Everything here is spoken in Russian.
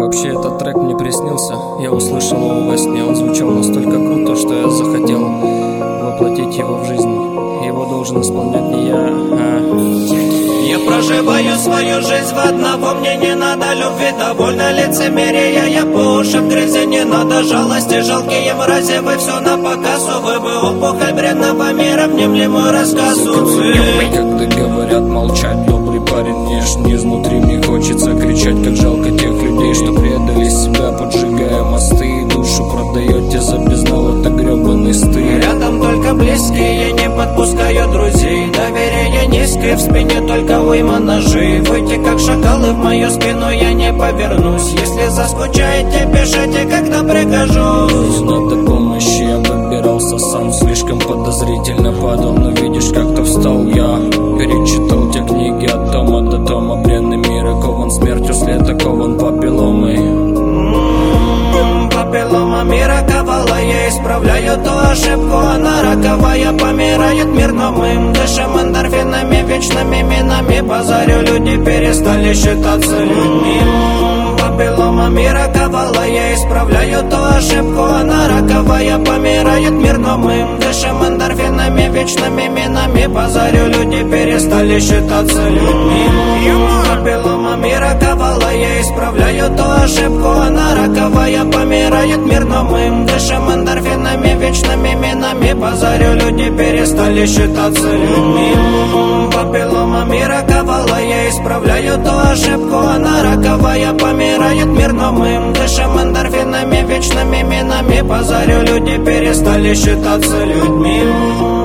Вообще этот трек мне приснился. Я услышал его во сне. Он звучал настолько круто, что я захотел воплотить его в жизнь. Его должен исполнять не я, Я проживаю свою жизнь в одного. Мне не надо любви, довольно лицемерия. Я по уши в грязи, не надо жалости. Жалкие мрази, вы все на показ. Вы бы опухоль бренного мира, внемлемую рассказу. Когда говорят молчать, добрый парень внешне, изнутри мне хочется кричать, как жалко тех людей, что предали себя, поджигая мосты. Душу продаете за безналото гребаный стыд. Рядом только близкие, не подпускаю друзей. Доверие низкое, в спине только уйма ножей. Выйти как шакалы в мою спину, я не повернусь. Если заскучаете, пишите, когда прикажусь. Надо помощи, я выбирался сам. Слишком подозрительно падал, но видишь, как-то встал я. Перечитал те книги от тома до тома. Бренный мир окован смертью, след окован папилломой. Папиллома мира ковала, я исправляю ту ошибку. Она роковая, помирает мир, но мы дышим эндорфинами, вечными минами. Позарю, люди перестали считаться людьми. Папиллома мира ковала, я исправляю ту ошибку. Она роковая, помирает мир, но мы дышим эндорфинами, вечными минами. Позарю, люди перестали считаться людьми. Папиллома мира ковала, я исправляю ту ошибку. Она роковая, помирает мир, но мы дышим эндорфинами, вечными минами. Позарю, люди перестали считаться людьми. Папиллома мира ковала, я исправляю ту ошибку. Она роковая, помирает мир, но мы дышим эндорфинами, вечными минами. Позарю, люди перестали считаться людьми.